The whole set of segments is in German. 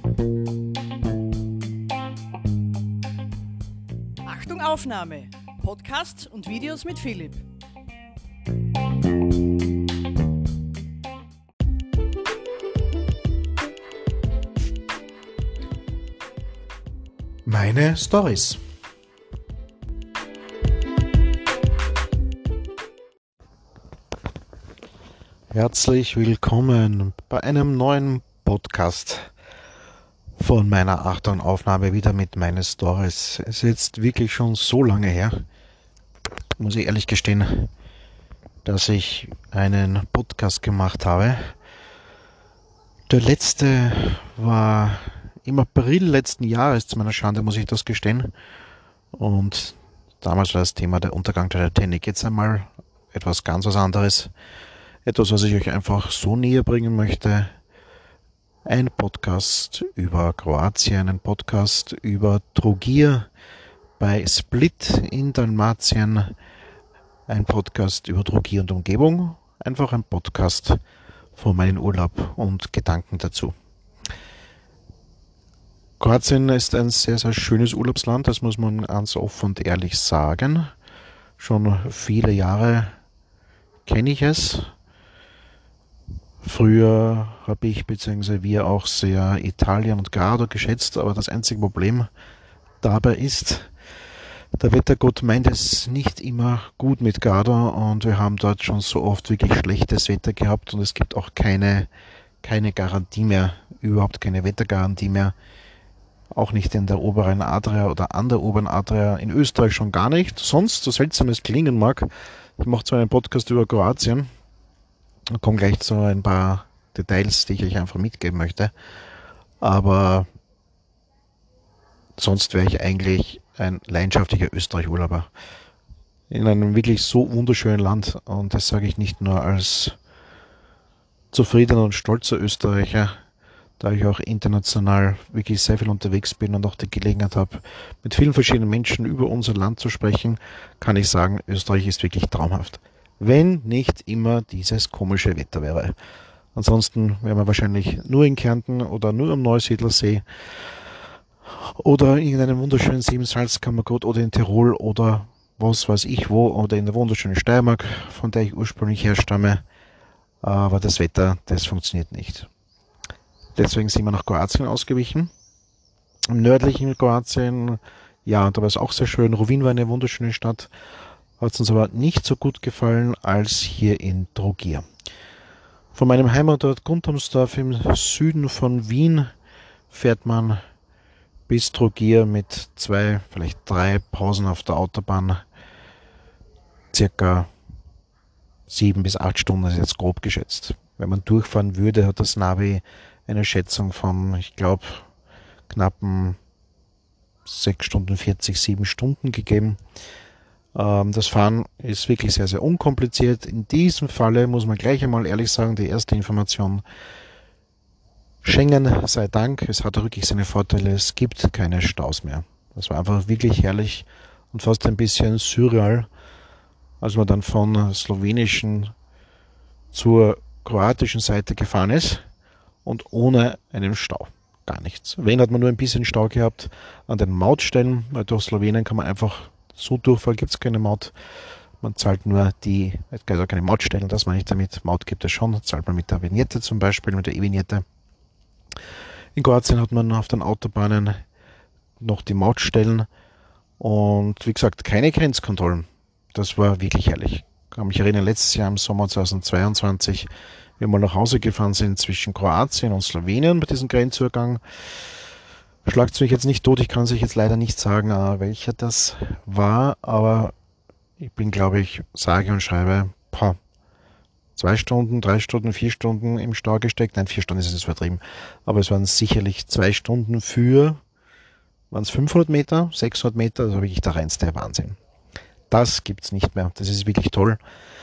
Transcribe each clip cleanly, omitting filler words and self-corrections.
Achtung Aufnahme. Podcasts und Videos mit Philipp. Meine Storys. Herzlich willkommen bei einem neuen Podcast von meiner Achtung Aufnahme wieder mit meine Storys. Es ist jetzt wirklich schon so lange her, muss ich ehrlich gestehen, dass ich einen Podcast gemacht habe. Der letzte war im April letzten Jahres, zu meiner Schande muss ich das gestehen. Und damals war das Thema der Untergang der Titanic. Jetzt einmal etwas ganz was anderes. Etwas, was ich euch einfach so näher bringen möchte. Ein Podcast über Kroatien, ein Podcast über Trogir bei Split in Dalmatien, ein Podcast über Trogir und Umgebung, einfach ein Podcast von meinem Urlaub und Gedanken dazu. Kroatien ist ein sehr, sehr schönes Urlaubsland, das muss man ganz offen und ehrlich sagen. Schon viele Jahre kenne ich es. Früher habe ich bzw. wir auch sehr Italien und Garda geschätzt, aber das einzige Problem dabei ist, der Wettergott meint es nicht immer gut mit Garda und wir haben dort schon so oft wirklich schlechtes Wetter gehabt und es gibt auch keine Garantie mehr, überhaupt keine Wettergarantie mehr, auch nicht in der oberen Adria oder an der oberen Adria, in Österreich schon gar nicht, sonst, so seltsam es klingen mag, ich mache zwar einen Podcast über Kroatien, ich komme gleich zu ein paar Details, die ich euch einfach mitgeben möchte. Aber sonst wäre ich eigentlich ein leidenschaftlicher Österreich-Urlauber. In einem wirklich so wunderschönen Land. Und das sage ich nicht nur als zufriedener und stolzer Österreicher, da ich auch international wirklich sehr viel unterwegs bin und auch die Gelegenheit habe, mit vielen verschiedenen Menschen über unser Land zu sprechen, kann ich sagen, Österreich ist wirklich traumhaft. Wenn nicht immer dieses komische Wetter wäre. Ansonsten wären wir wahrscheinlich nur in Kärnten oder nur am Neusiedlersee oder in einem wunderschönen See im Salzkammergut oder in Tirol oder was weiß ich wo oder in der wunderschönen Steiermark, von der ich ursprünglich herstamme. Aber das Wetter, das funktioniert nicht. Deswegen sind wir nach Kroatien ausgewichen. Im nördlichen Kroatien, ja, da war es auch sehr schön. Rovinj war eine wunderschöne Stadt. Hat uns aber nicht so gut gefallen als hier in Trogir. Von meinem Heimatort Guttormsdorf im Süden von Wien fährt man bis Trogir mit 2, vielleicht 3 Pausen auf der Autobahn. Circa 7 bis 8 Stunden, ist jetzt grob geschätzt. Wenn man durchfahren würde, hat das Navi eine Schätzung von, ich glaube, knappen 6 Stunden 40, 7 Stunden gegeben. Das Fahren ist wirklich sehr, sehr unkompliziert. In diesem Falle muss man gleich einmal ehrlich sagen, die erste Information, Schengen sei Dank, es hat wirklich seine Vorteile, es gibt keine Staus mehr. Das war einfach wirklich herrlich und fast ein bisschen surreal, als man dann von slowenischen zur kroatischen Seite gefahren ist und ohne einen Stau. Gar nichts. Wenn hat man nur ein bisschen Stau gehabt an den Mautstellen, weil durch Slowenien kann man einfach so Durchfall gibt es keine Maut. Man zahlt nur es gibt auch keine Mautstellen, das meine ich damit. Maut gibt es schon, zahlt man mit der Vignette zum Beispiel, mit der E-Vignette. In Kroatien hat man auf den Autobahnen noch die Mautstellen und wie gesagt, keine Grenzkontrollen. Das war wirklich herrlich. Ich kann mich erinnern, letztes Jahr im Sommer 2022, wir mal nach Hause gefahren sind zwischen Kroatien und Slowenien bei diesem Grenzübergang. Schlagt's mich jetzt nicht tot, ich kann es euch jetzt leider nicht sagen, welcher das war, aber ich bin, glaube ich, sage und schreibe, 2 Stunden, 3 Stunden, 4 Stunden im Stau gesteckt. Nein, 4 Stunden ist es übertrieben, aber es waren sicherlich 2 Stunden waren es 500 Meter, 600 Meter, also wirklich der reinste Wahnsinn. Das gibt's nicht mehr, das ist wirklich toll.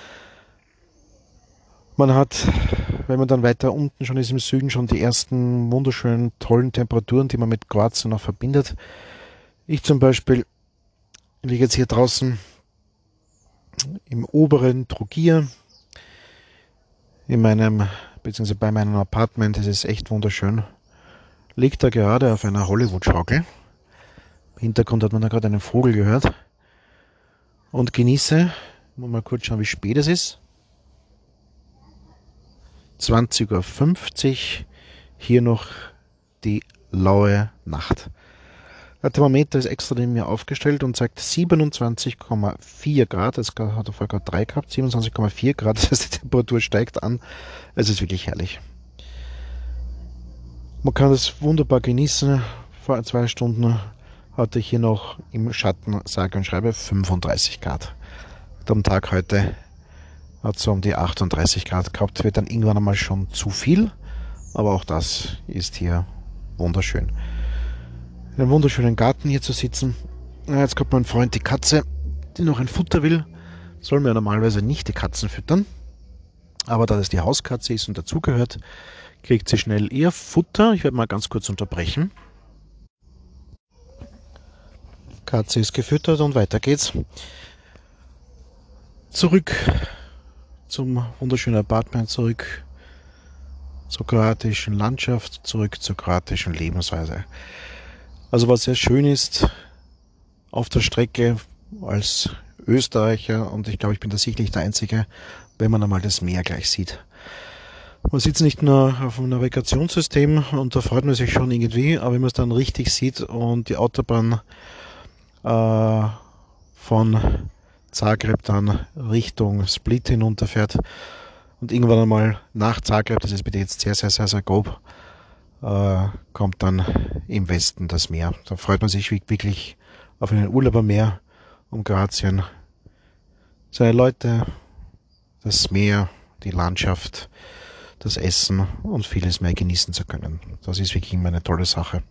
Man hat, wenn man dann weiter unten schon ist im Süden, schon die ersten wunderschönen, tollen Temperaturen, die man mit Kroatien noch verbindet. Ich zum Beispiel liege jetzt hier draußen im oberen Trogir, bei meinem Apartment. Es ist echt wunderschön. liegt da gerade auf einer Hollywood-Schaukel. Im Hintergrund hat man da gerade einen Vogel gehört. Und genieße, mal kurz schauen, wie spät es ist. 20:50 Uhr, hier noch die laue Nacht. Der Thermometer ist extra neben mir aufgestellt und zeigt 27,4 Grad. Es hat er vorher gerade 3 gehabt, 27,4 Grad. Das heißt, die Temperatur steigt an. Es ist wirklich herrlich. Man kann es wunderbar genießen. Vor 2 Stunden hatte ich hier noch im Schatten, sage und schreibe, 35 Grad. Am Tag heute hat es so um die 38 Grad gehabt. Wird dann irgendwann einmal schon zu viel. Aber auch das ist hier wunderschön. In einem wunderschönen Garten hier zu sitzen. Jetzt kommt mein Freund die Katze, die noch ein Futter will. Soll mir normalerweise nicht die Katzen füttern. Aber da es die Hauskatze ist und dazugehört, kriegt sie schnell ihr Futter. Ich werde mal ganz kurz unterbrechen. Katze ist gefüttert und weiter geht's. Zurück zum wunderschönen Apartment, zurück zur kroatischen Landschaft, zurück zur kroatischen Lebensweise. Also was sehr schön ist auf der Strecke als Österreicher, und ich glaube, ich bin da sicherlich der Einzige, wenn man einmal das Meer gleich sieht. Man sitzt nicht nur auf dem Navigationssystem und da freut man sich schon irgendwie, aber wenn man es dann richtig sieht und die Autobahn von Zagreb dann Richtung Split hinunterfährt und irgendwann einmal nach Zagreb, das ist bitte jetzt sehr, sehr, sehr, sehr grob, kommt dann im Westen das Meer. Da freut man sich wirklich auf einen Urlaub am Meer, um Kroatien, seine Leute, das Meer, die Landschaft, das Essen und vieles mehr genießen zu können. Das ist wirklich immer eine tolle Sache.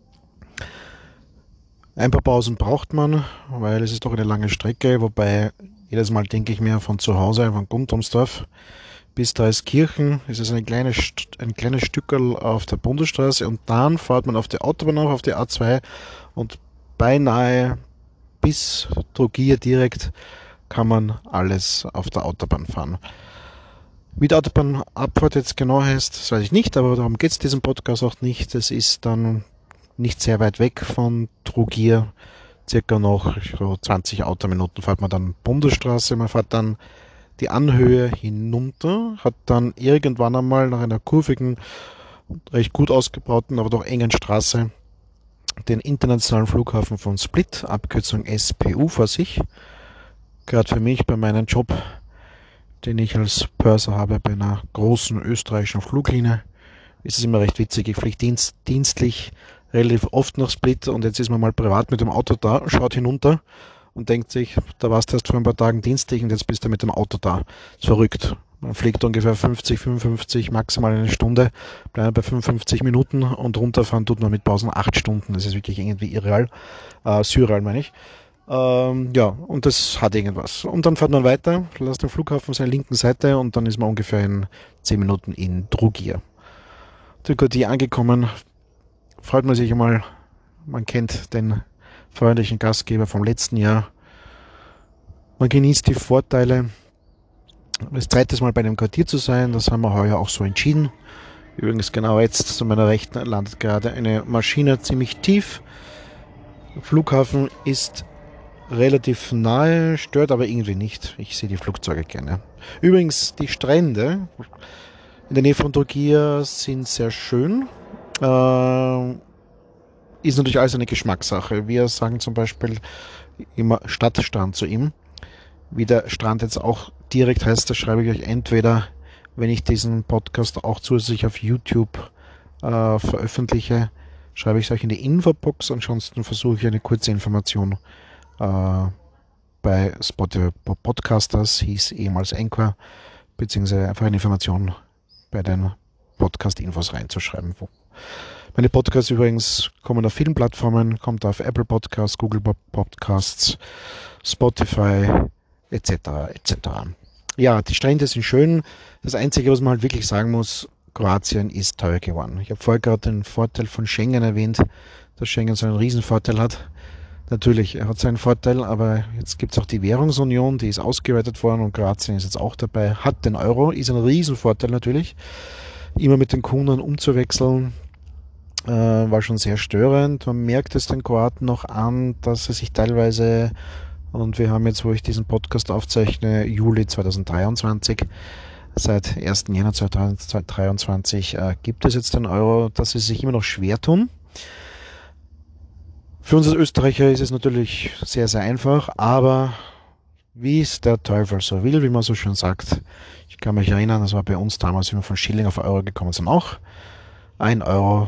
Ein paar Pausen braucht man, weil es ist doch eine lange Strecke, wobei jedes Mal denke ich mir von zu Hause, von Guntomsdorf bis Dreiskirchen, ist es ein kleines Stückerl auf der Bundesstraße und dann fährt man auf die Autobahn auf die A2 und beinahe bis Trogir direkt kann man alles auf der Autobahn fahren. Wie die Autobahnabfahrt jetzt genau heißt, das weiß ich nicht, aber darum geht es diesem Podcast auch nicht. Es ist dann nicht sehr weit weg von Trogir, circa noch so 20 Autominuten fährt man dann Bundesstraße, man fährt dann die Anhöhe hinunter, hat dann irgendwann einmal nach einer kurvigen, recht gut ausgebauten, aber doch engen Straße den internationalen Flughafen von Split, Abkürzung SPU, vor sich. Gerade für mich bei meinem Job, den ich als Purser habe bei einer großen österreichischen Fluglinie, ist es immer recht witzig. Ich fliege dienstlich relativ oft nach Split und jetzt ist man mal privat mit dem Auto da, schaut hinunter und denkt sich, da warst du erst vor ein paar Tagen dienstlich und jetzt bist du mit dem Auto da. Ist verrückt. Man fliegt ungefähr 50, 55, maximal eine Stunde, bleibt bei 55 Minuten und runterfahren tut man mit Pausen 8 Stunden. Das ist wirklich irgendwie irreal. Surreal meine ich. Ja, und das hat irgendwas. Und dann fährt man weiter, lässt den Flughafen auf seiner linken Seite und dann ist man ungefähr in 10 Minuten in Trogir. Trogir angekommen, freut man sich einmal, man kennt den freundlichen Gastgeber vom letzten Jahr. Man genießt die Vorteile, das zweite Mal bei einem Quartier zu sein, das haben wir heuer auch so entschieden. Übrigens genau jetzt zu meiner Rechten landet gerade eine Maschine ziemlich tief. Der Flughafen ist relativ nahe, stört aber irgendwie nicht. Ich sehe die Flugzeuge gerne. Übrigens, die Strände in der Nähe von Trogir sind sehr schön. Ist natürlich alles eine Geschmackssache. Wir sagen zum Beispiel immer Stadtstrand zu ihm. Wie der Strand jetzt auch direkt heißt, das schreibe ich euch entweder, wenn ich diesen Podcast auch zusätzlich auf YouTube veröffentliche, schreibe ich es euch in die Infobox. Ansonsten versuche ich eine kurze Information bei Spotify Podcasters, hieß ehemals Anchor, beziehungsweise einfach eine Information bei den Podcast-Infos reinzuschreiben. Meine Podcasts übrigens kommen auf vielen Plattformen, kommt auf Apple Podcasts, Google Podcasts, Spotify etc. etc. Ja, die Strände sind schön. Das Einzige, was man halt wirklich sagen muss, Kroatien ist teuer geworden. Ich habe vorher gerade den Vorteil von Schengen erwähnt, dass Schengen so einen Riesenvorteil hat. Natürlich, er hat seinen Vorteil, aber jetzt gibt es auch die Währungsunion, die ist ausgeweitet worden und Kroatien ist jetzt auch dabei, hat den Euro, ist ein Riesenvorteil natürlich, immer mit den Kunden umzuwechseln. war schon sehr störend. Man merkt es den Kroaten noch an, dass sie sich teilweise, und wir haben jetzt, wo ich diesen Podcast aufzeichne, Juli 2023, seit 1. Jänner 2023 gibt es jetzt den Euro, dass sie sich immer noch schwer tun. Für uns als Österreicher ist es natürlich sehr, sehr einfach, aber wie es der Teufel so will, wie man so schön sagt. Ich kann mich erinnern, das war bei uns damals, wie wir von Schilling auf Euro gekommen sind, auch 1 Euro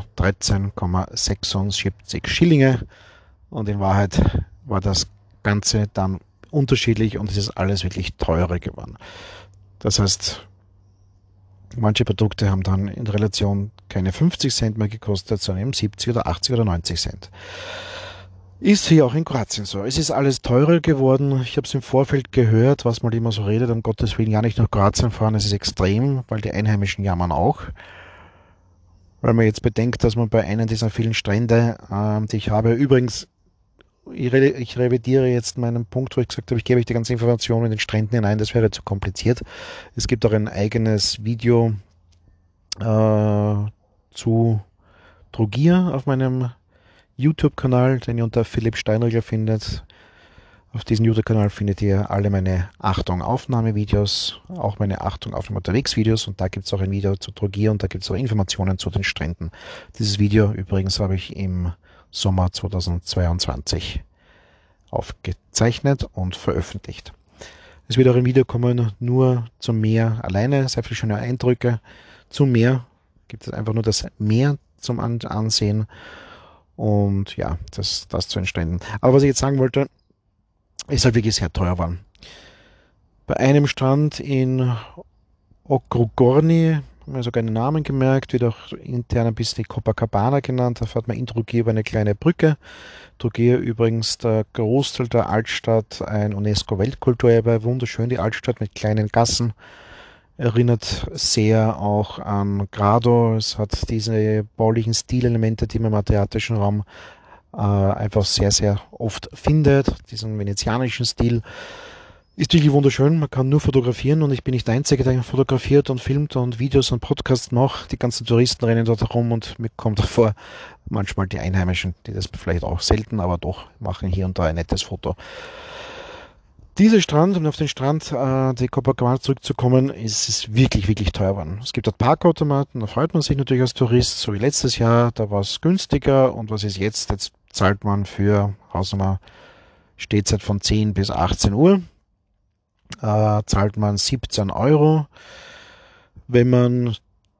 13,76 Schillinge. Und in Wahrheit war das Ganze dann unterschiedlich und es ist alles wirklich teurer geworden. Das heißt, manche Produkte haben dann in Relation keine 50 Cent mehr gekostet, sondern eben 70 oder 80 oder 90 Cent. Ist hier auch in Kroatien so. Es ist alles teurer geworden. Ich habe es im Vorfeld gehört, was man immer so redet, um Gottes Willen ja nicht nach Kroatien fahren. Es ist extrem, weil die Einheimischen jammern auch. Weil man jetzt bedenkt, dass man bei einem dieser vielen Strände, die ich habe, übrigens, ich revidiere jetzt meinen Punkt, wo ich gesagt habe, ich gebe euch die ganze Information in den Stränden hinein, das wäre zu kompliziert. Es gibt auch ein eigenes Video zu Trogir auf meinem YouTube-Kanal, den ihr unter Philipp Steinriegler findet. Auf diesem YouTube-Kanal findet ihr alle meine Achtung-Aufnahme-Videos, auch meine Achtung-Aufnahme-Unterwegs-Videos und da gibt es auch ein Video zu Trogir und da gibt es auch Informationen zu den Stränden. Dieses Video übrigens habe ich im Sommer 2022 aufgezeichnet und veröffentlicht. Es wird auch ein Video kommen, nur zum Meer alleine, sehr viele schöne Eindrücke. Zum Meer gibt es einfach nur das Meer zum Ansehen. Und ja, das zu den Stränden. Aber was ich jetzt sagen wollte, ist halt wirklich sehr teuer waren. Bei einem Strand in Okrugorni, haben wir sogar einen Namen gemerkt, wird auch intern ein bisschen die Copacabana genannt. Da fährt man in Trogir über eine kleine Brücke. Trogir übrigens der Großteil der Altstadt, ein UNESCO-Weltkulturerbe, wunderschön die Altstadt mit kleinen Gassen. Erinnert sehr auch an Grado. Es hat diese baulichen Stilelemente, die man im adriatischen Raum einfach sehr, sehr oft findet. Diesen venezianischen Stil ist wirklich wunderschön. Man kann nur fotografieren und ich bin nicht der Einzige, der fotografiert und filmt und Videos und Podcasts macht. Die ganzen Touristen rennen dort herum und mir kommt davor, manchmal die Einheimischen, die das vielleicht auch selten, aber doch machen hier und da ein nettes Foto. Dieser Strand, um auf den Strand die Copacabana zurückzukommen, ist es wirklich, wirklich teuer geworden. Es gibt dort Parkautomaten, da freut man sich natürlich als Tourist, so wie letztes Jahr, da war es günstiger und was ist jetzt? Jetzt zahlt man für Hausnummer Stehzeit von 10 bis 18 Uhr, zahlt man 17 Euro. Wenn man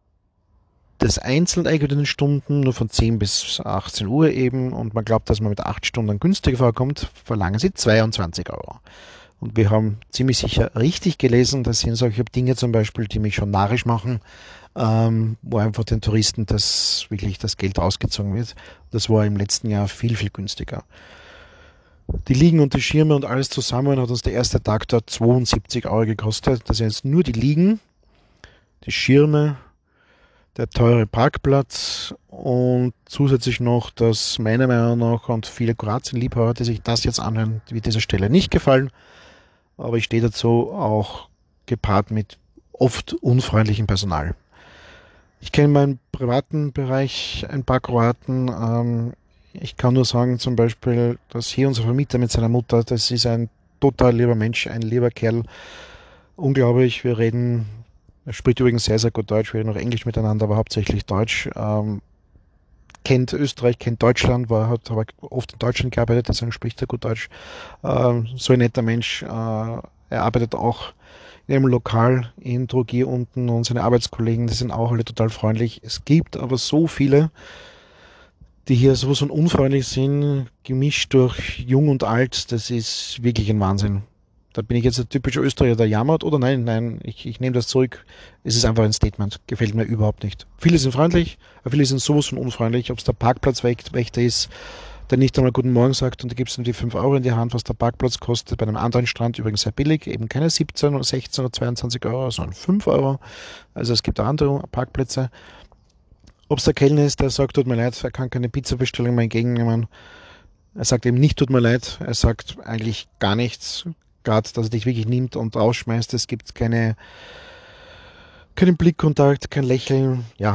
das einzeln eingegebenen Stunden nur von 10 bis 18 Uhr eben und man glaubt, dass man mit 8 Stunden günstiger vorkommt, verlangen sie 22 Euro. Und wir haben ziemlich sicher richtig gelesen, das sind solche Dinge zum Beispiel, die mich schon narrisch machen, wo einfach den Touristen das Geld ausgezogen wird. Das war im letzten Jahr viel, viel günstiger. Die Liegen und die Schirme und alles zusammen hat uns der erste Tag dort 72 Euro gekostet. Das sind jetzt nur die Liegen, die Schirme, der teure Parkplatz und zusätzlich noch, dass meiner Meinung nach und viele Kroatien-Liebhaber, die sich das jetzt anhören, wird dieser Stelle nicht gefallen. Aber ich stehe dazu auch gepaart mit oft unfreundlichem Personal. Ich kenne in meinem privaten Bereich ein paar Kroaten. Ich kann nur sagen zum Beispiel, dass hier unser Vermieter mit seiner Mutter, das ist ein total lieber Mensch, ein lieber Kerl. Unglaublich, er spricht übrigens sehr, sehr gut Deutsch, wir reden auch Englisch miteinander, aber hauptsächlich Deutsch. Kennt Österreich, kennt Deutschland, hat aber oft in Deutschland gearbeitet, deswegen spricht er gut Deutsch. So ein netter Mensch. Er arbeitet auch in einem Lokal in Trogir unten und seine Arbeitskollegen, die sind auch alle total freundlich. Es gibt aber so viele, die hier sowas von unfreundlich sind, gemischt durch Jung und Alt, das ist wirklich ein Wahnsinn. Da bin ich jetzt ein typischer Österreicher, der jammert, oder nein, ich nehme das zurück. Es ist einfach ein Statement, gefällt mir überhaupt nicht. Viele sind freundlich, aber viele sind sowas von unfreundlich, ob es der Parkplatzwächter ist, der nicht einmal Guten Morgen sagt und da gibt es ihm die 5 Euro in die Hand, was der Parkplatz kostet. Bei einem anderen Strand übrigens sehr billig, eben keine 17 oder 16 oder 22 Euro, sondern 5 Euro. Also es gibt auch andere Parkplätze. Ob es der Kellner ist, der sagt, tut mir leid, er kann keine Pizza-Bestellung mehr entgegennehmen. Er sagt eben nicht, tut mir leid, er sagt eigentlich gar nichts. Gerade, dass er dich wirklich nimmt und rausschmeißt. Es gibt keinen Blickkontakt, kein Lächeln. Ja,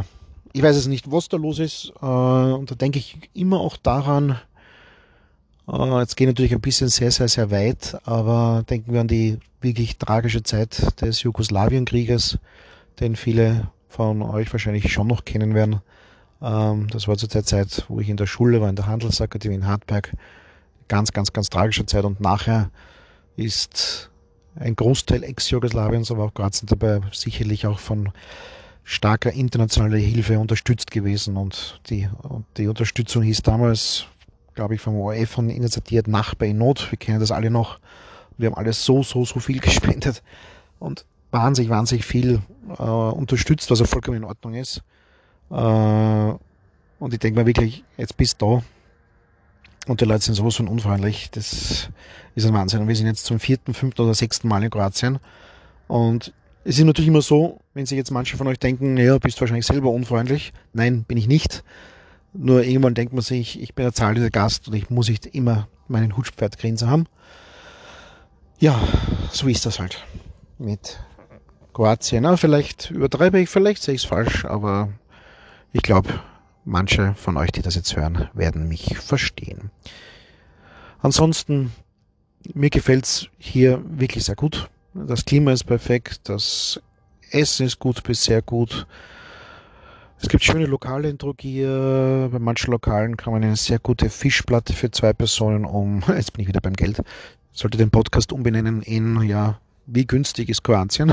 Ich weiß es nicht, was da los ist. Und da denke ich immer auch daran, jetzt geht natürlich ein bisschen sehr, sehr, sehr weit, aber denken wir an die wirklich tragische Zeit des Jugoslawienkrieges, den viele von euch wahrscheinlich schon noch kennen werden. Das war zu der Zeit, wo ich in der Schule war, in der Handelsakademie in Hartberg. Ganz, ganz, ganz tragische Zeit. Und nachher ist ein Großteil Ex-Jugoslawiens, aber auch Kroatien dabei sicherlich auch von starker internationaler Hilfe unterstützt gewesen. Und die Unterstützung hieß damals, glaube ich, vom ORF und initiiert Nachbar in Not. Wir kennen das alle noch. Wir haben alles so viel gespendet und wahnsinnig viel unterstützt, was auch vollkommen in Ordnung ist. Und ich denke mir wirklich, jetzt bist du da und die Leute sind sowas von unfreundlich. Das ist ein Wahnsinn. Und wir sind jetzt zum 4., 5. oder 6. Mal in Kroatien. Und es ist natürlich immer so, wenn sich jetzt manche von euch denken, ja, bist du wahrscheinlich selber unfreundlich. Nein, bin ich nicht. Nur irgendwann denkt man sich, ich bin der zahlende Gast und ich muss nicht immer meinen Hutschpferdgrinser haben. Ja, so ist das halt mit Kroatien. Aber vielleicht übertreibe ich, vielleicht sehe ich es falsch, aber ich glaube, manche von euch, die das jetzt hören, werden mich verstehen. Ansonsten, mir gefällt es hier wirklich sehr gut. Das Klima ist perfekt, das Essen ist gut bis sehr gut. Es gibt schöne Lokale in Trogir. Bei manchen Lokalen kann man eine sehr gute Fischplatte für 2 Personen jetzt bin ich wieder beim Geld, sollte den Podcast umbenennen in, ja, wie günstig ist Kroatien?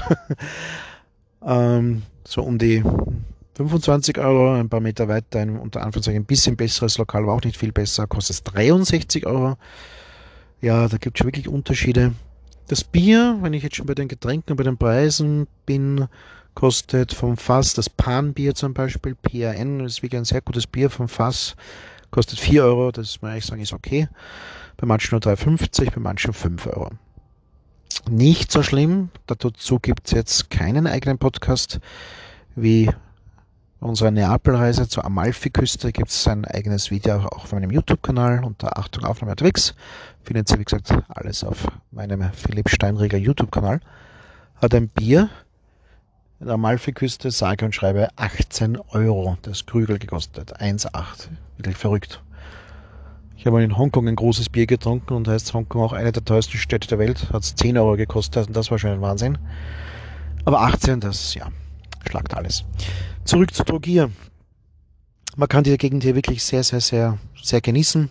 So um die 25 Euro, ein paar Meter weiter, unter Anführungszeichen ein bisschen besseres Lokal, aber auch nicht viel besser, kostet es 63 Euro. Ja, da gibt es wirklich Unterschiede. Das Bier, wenn ich jetzt schon bei den Getränken und bei den Preisen bin, kostet vom Fass, das Panbier zum Beispiel, PAN, das ist wirklich ein sehr gutes Bier vom Fass, kostet 4 Euro, das muss ich sagen, ist okay. Bei manchen nur 3,50, bei manchen 5 Euro. Nicht so schlimm, dazu gibt es jetzt keinen eigenen Podcast, wie unsere Neapelreise zur Amalfiküste gibt es ein eigenes Video auch auf meinem YouTube-Kanal unter Achtung Aufnahme unterwegs. Findet ihr, wie gesagt, alles auf meinem Philipp Steinreger YouTube-Kanal. Hat ein Bier in der Amalfiküste, sage und schreibe 18 Euro das Krügel gekostet. 1,8. Wirklich verrückt. Ich habe in Hongkong ein großes Bier getrunken und heißt Hongkong auch eine der teuersten Städte der Welt. Hat es 10 Euro gekostet und das war schon ein Wahnsinn. Aber 18, das, ja, schlagt alles. Zurück zu Trogir. Man kann die Gegend hier wirklich sehr, sehr, sehr, sehr genießen.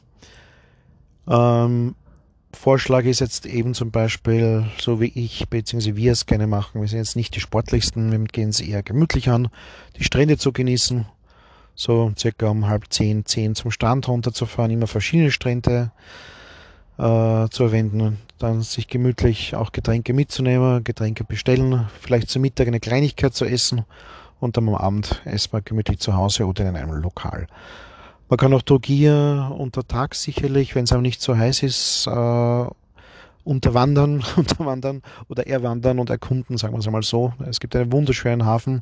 Vorschlag ist jetzt eben zum Beispiel, so wie ich bzw. wir es gerne machen. Wir sind jetzt nicht die sportlichsten, wir gehen es eher gemütlich an, die Strände zu genießen. So circa um 9:30, 10 zum Strand runterzufahren, immer verschiedene Strände zu verwenden. Dann sich gemütlich auch Getränke mitzunehmen, Getränke bestellen, vielleicht zum Mittag eine Kleinigkeit zu essen und dann am Abend essen wir gemütlich zu Hause oder in einem Lokal. Man kann auch Trogir unter Tag sicherlich, wenn es aber nicht so heiß ist, unterwandern oder erwandern und erkunden, sagen wir es einmal so. Es gibt einen wunderschönen Hafen.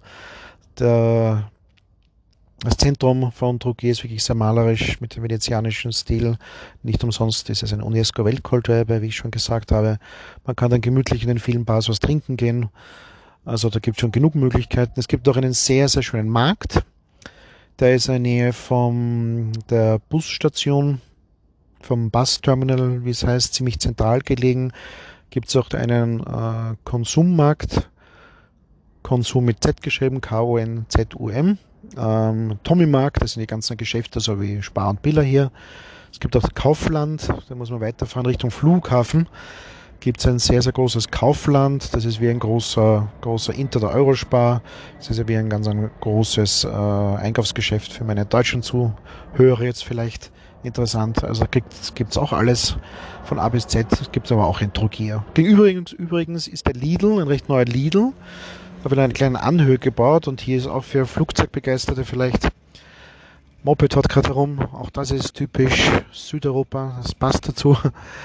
Das Zentrum von Trogir ist wirklich sehr malerisch mit dem venezianischen Stil. Nicht umsonst ist es ein UNESCO-Weltkulturerbe, wie ich schon gesagt habe. Man kann dann gemütlich in den vielen Bars was trinken gehen. Also da gibt es schon genug Möglichkeiten. Es gibt auch einen sehr, sehr schönen Markt. Der ist in der Nähe von der Busstation, vom Busterminal, wie es heißt, ziemlich zentral gelegen. Gibt es auch einen Konsummarkt, Konsum mit Z geschrieben, Konzum. Tommy-Markt, das sind die ganzen Geschäfte, so wie Spar und Billa hier. Es gibt auch Kaufland, da muss man weiterfahren Richtung Flughafen. Gibt es ein sehr, sehr großes Kaufland. Das ist wie ein großer Inter der Eurospar. Das ist ja wie ein ganz großes Einkaufsgeschäft für meine deutschen Zuhörer jetzt vielleicht interessant. Also gibt es auch alles von A bis Z. Das gibt es aber auch in Trogir. Übrigens ist der Lidl, ein recht neuer Lidl, auf einer kleinen Anhöhe gebaut und hier ist auch für Flugzeugbegeisterte vielleicht. Moped hat gerade herum. Auch das ist typisch Südeuropa. Das passt dazu.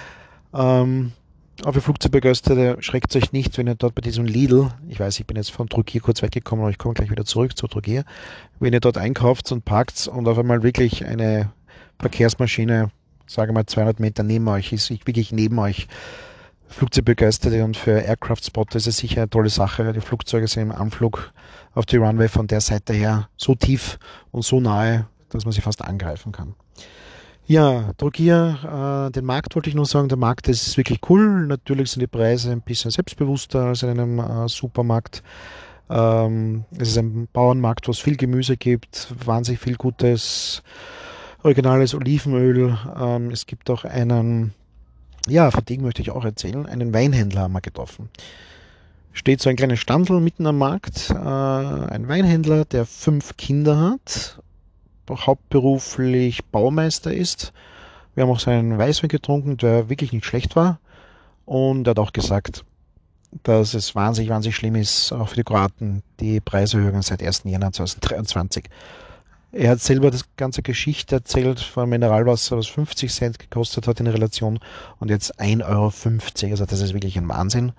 Aber für Flugzeugbegeisterte schreckt euch nicht, wenn ihr dort bei diesem Lidl, ich weiß, ich bin jetzt von Trogir kurz weggekommen, aber ich komme gleich wieder zurück zu Trogir, wenn ihr dort einkauft und parkt und auf einmal wirklich eine Verkehrsmaschine, sage mal 200 Meter neben euch ist, wirklich neben euch, Flugzeugbegeisterte und für Aircraft-Spotter ist es sicher eine tolle Sache. Die Flugzeuge sind im Anflug auf die Runway von der Seite her so tief und so nahe, dass man sie fast angreifen kann. Ja, Trogir, den Markt wollte ich nur sagen, der Markt ist wirklich cool. Natürlich sind die Preise ein bisschen selbstbewusster als in einem Supermarkt. Es ist ein Bauernmarkt, wo es viel Gemüse gibt, wahnsinnig viel gutes, originales Olivenöl. Es gibt auch einen, ja, von dem möchte ich auch erzählen, einen Weinhändler haben wir getroffen. Steht so ein kleines Standel mitten am Markt, ein Weinhändler, der 5 Kinder hat, hauptberuflich Baumeister ist. Wir haben auch seinen Weißwein getrunken, der wirklich nicht schlecht war. Und er hat auch gesagt, dass es wahnsinnig, wahnsinnig schlimm ist, auch für die Kroaten, die Preiserhöhungen seit 1. Jänner 2023. Er hat selber das ganze Geschichte erzählt von Mineralwasser, was 50 Cent gekostet hat in Relation und jetzt 1,50 Euro. Also das ist wirklich ein Wahnsinn.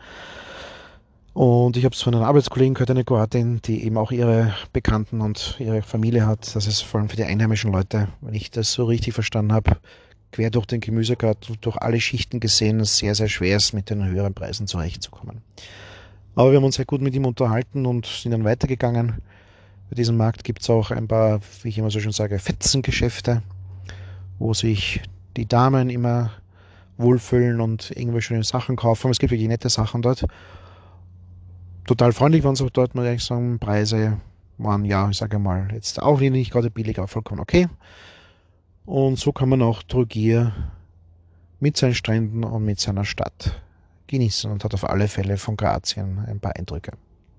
Und ich habe es von einer Arbeitskollegen gehört, eine Kroatin, die eben auch ihre Bekannten und ihre Familie hat. Das ist vor allem für die einheimischen Leute, wenn ich das so richtig verstanden habe, quer durch den Gemüsegarten, durch alle Schichten gesehen, es sehr, sehr schwer ist, mit den höheren Preisen zurechtzukommen. Aber wir haben uns sehr gut mit ihm unterhalten und sind dann weitergegangen. Bei diesem Markt gibt es auch ein paar, wie ich immer so schön sage, Fetzengeschäfte, wo sich die Damen immer wohlfühlen und irgendwelche schöne Sachen kaufen. Es gibt wirklich nette Sachen dort. Total freundlich waren sie auch dort, muss ich sagen. Preise waren, ja, ich sage mal, jetzt auch nicht gerade billig, aber vollkommen okay. Und so kann man auch Trogir mit seinen Stränden und mit seiner Stadt genießen und hat auf alle Fälle von Kroatien ein paar Eindrücke.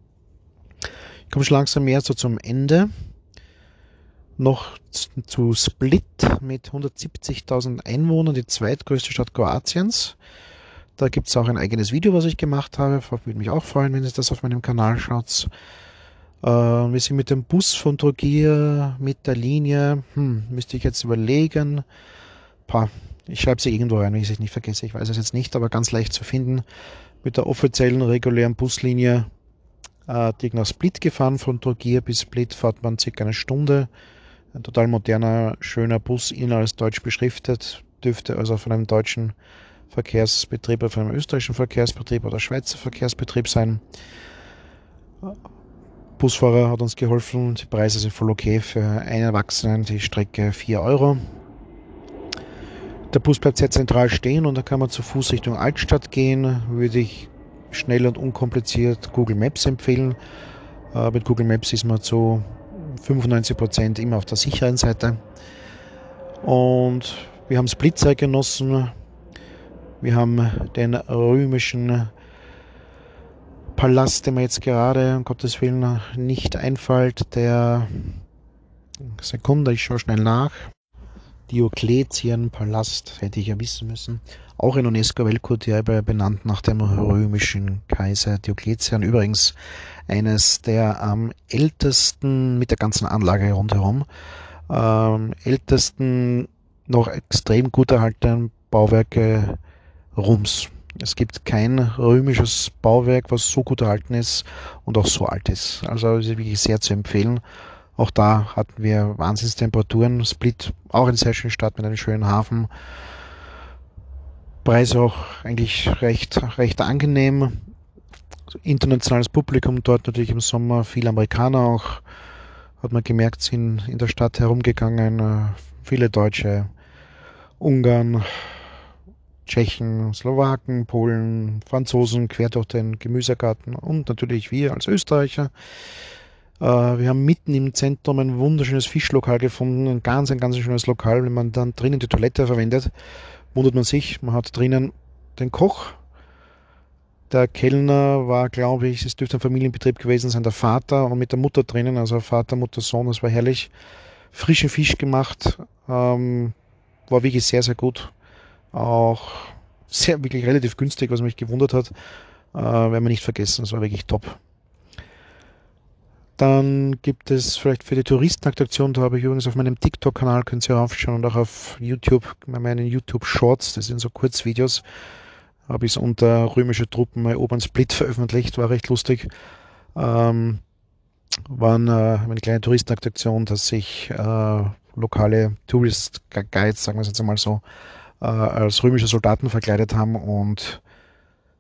Ich komme schon langsam mehr so zum Ende. Noch zu Split mit 170.000 Einwohnern, die zweitgrößte Stadt Kroatiens. Da gibt es auch ein eigenes Video, was ich gemacht habe. Würde mich auch freuen, wenn ihr das auf meinem Kanal schaut. Wir sind mit dem Bus von Trogir, mit der Linie, müsste ich jetzt überlegen. Ich schreibe sie irgendwo rein, wenn ich es nicht vergesse. Ich weiß es jetzt nicht, aber ganz leicht zu finden. Mit der offiziellen, regulären Buslinie direkt nach Split gefahren. Von Trogir bis Split fährt man circa eine Stunde. Ein total moderner, schöner Bus, innen als deutsch beschriftet. Dürfte also von einem deutschen Verkehrsbetrieb oder von einem österreichischen Verkehrsbetrieb oder Schweizer Verkehrsbetrieb sein. Busfahrer hat uns geholfen, die Preise sind voll okay, für einen Erwachsenen die Strecke 4 Euro. Der Bus bleibt sehr zentral stehen und da kann man zu Fuß Richtung Altstadt gehen, würde ich schnell und unkompliziert Google Maps empfehlen. Mit Google Maps ist man zu 95% immer auf der sicheren Seite. Und wir haben Split sehr genossen. Wir haben den römischen Palast, den mir jetzt gerade, um Gottes Willen, nicht einfällt. Der Sekunde, ich schaue schnell nach. Diokletian-Palast, hätte ich ja wissen müssen. Auch in UNESCO-Weltkulturerbe benannt nach dem römischen Kaiser Diokletian. Übrigens eines der am ältesten, mit der ganzen Anlage rundherum, ältesten, noch extrem gut erhaltenen Bauwerke Roms. Es gibt kein römisches Bauwerk, was so gut erhalten ist und auch so alt ist. Also ist wirklich sehr zu empfehlen. Auch da hatten wir Wahnsinnstemperaturen. Split, auch eine sehr schöne Stadt mit einem schönen Hafen. Preise auch eigentlich recht angenehm. Internationales Publikum dort natürlich im Sommer. Viele Amerikaner auch, hat man gemerkt, sind in der Stadt herumgegangen. Viele Deutsche, Ungarn, Tschechen, Slowaken, Polen, Franzosen quer durch den Gemüsegarten und natürlich wir als Österreicher. Wir haben mitten im Zentrum ein wunderschönes Fischlokal gefunden, ein ganz schönes Lokal. Wenn man dann drinnen die Toilette verwendet, wundert man sich, man hat drinnen den Koch. Der Kellner war, glaube ich, es dürfte ein Familienbetrieb gewesen sein, der Vater und mit der Mutter drinnen, also Vater, Mutter, Sohn, das war herrlich. Frischen Fisch gemacht, war wirklich sehr, sehr gut. Auch wirklich relativ günstig, was mich gewundert hat. Werden wir nicht vergessen, das war wirklich top. Dann gibt es vielleicht für die Touristenattraktion, da habe ich übrigens auf meinem TikTok-Kanal, könnt ihr raufschauen, und auch auf YouTube, bei meinen YouTube-Shorts, das sind so Kurzvideos, habe ich es unter römische Truppen erobern Split veröffentlicht, war recht lustig. War eine kleine Touristenattraktion, dass sich lokale Tourist Guides, sagen wir es jetzt einmal so, als römische Soldaten verkleidet haben und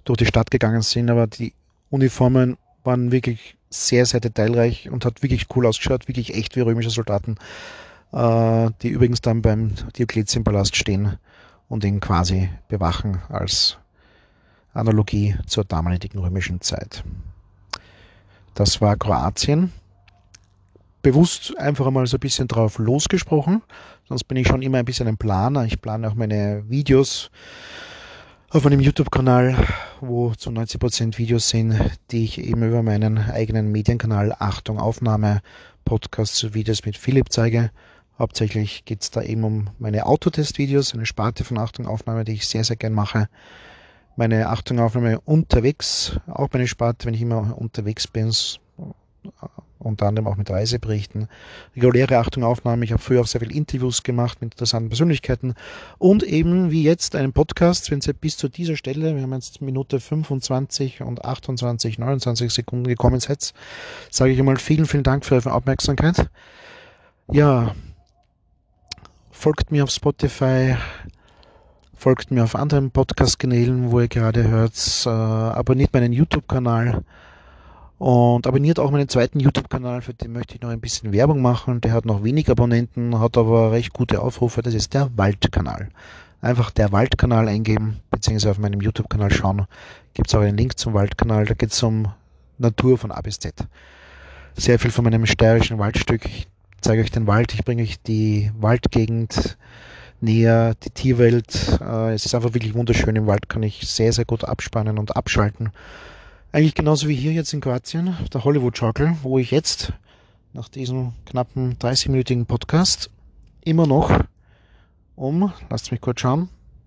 durch die Stadt gegangen sind, aber die Uniformen waren wirklich sehr, sehr detailreich und hat wirklich cool ausgeschaut, wirklich echt wie römische Soldaten, die übrigens dann beim Diokletianpalast stehen und ihn quasi bewachen als Analogie zur damaligen römischen Zeit. Das war Kroatien. Bewusst einfach einmal so ein bisschen drauf losgesprochen, sonst bin ich schon immer ein bisschen ein Planer. Ich plane auch meine Videos auf meinem YouTube-Kanal, wo zu 90% Videos sind, die ich eben über meinen eigenen Medienkanal Achtung Aufnahme, Podcasts und Videos mit Philipp zeige. Hauptsächlich geht es da eben um meine Autotest-Videos, eine Sparte von Achtung Aufnahme, die ich sehr, sehr gern mache. Meine Achtung Aufnahme unterwegs, auch meine Sparte, wenn ich immer unterwegs bin, unter anderem auch mit Reiseberichten, reguläre Achtung Aufnahme. Ich habe früher auch sehr viele Interviews gemacht mit interessanten Persönlichkeiten und eben wie jetzt einen Podcast, wenn Sie bis zu dieser Stelle, wir haben jetzt Minute 25 und 28, 29 Sekunden gekommen seid, sage ich einmal vielen, vielen Dank für eure Aufmerksamkeit. Ja, folgt mir auf Spotify, folgt mir auf anderen Podcast-Kanälen, wo ihr gerade hört, abonniert meinen YouTube-Kanal. Und abonniert auch meinen zweiten YouTube-Kanal, für den möchte ich noch ein bisschen Werbung machen. Der hat noch wenig Abonnenten, hat aber recht gute Aufrufe. Das ist der Waldkanal. Einfach der Waldkanal eingeben, beziehungsweise auf meinem YouTube-Kanal schauen. Gibt es auch einen Link zum Waldkanal. Da geht es um Natur von A bis Z. Sehr viel von meinem steirischen Waldstück. Ich zeige euch den Wald, ich bringe euch die Waldgegend näher, die Tierwelt. Es ist einfach wirklich wunderschön. Im Wald kann ich sehr, sehr gut abspannen und abschalten. Eigentlich genauso wie hier jetzt in Kroatien, auf der Hollywood-Schaukel, wo ich jetzt nach diesem knappen 30-minütigen Podcast immer noch lasst mich kurz schauen,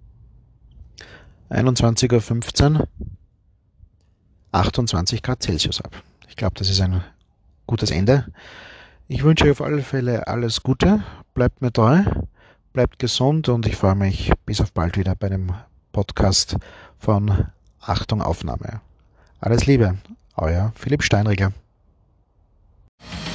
21:15 Uhr 28 Grad Celsius habe. Ich glaube, das ist ein gutes Ende. Ich wünsche euch auf alle Fälle alles Gute, bleibt mir treu, bleibt gesund und ich freue mich bis auf bald wieder bei einem Podcast von Achtung Aufnahme. Alles Liebe, euer Philipp Steinriegler.